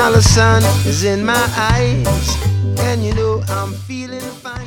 While the sun is in my eyes, and you know I'm feeling fine.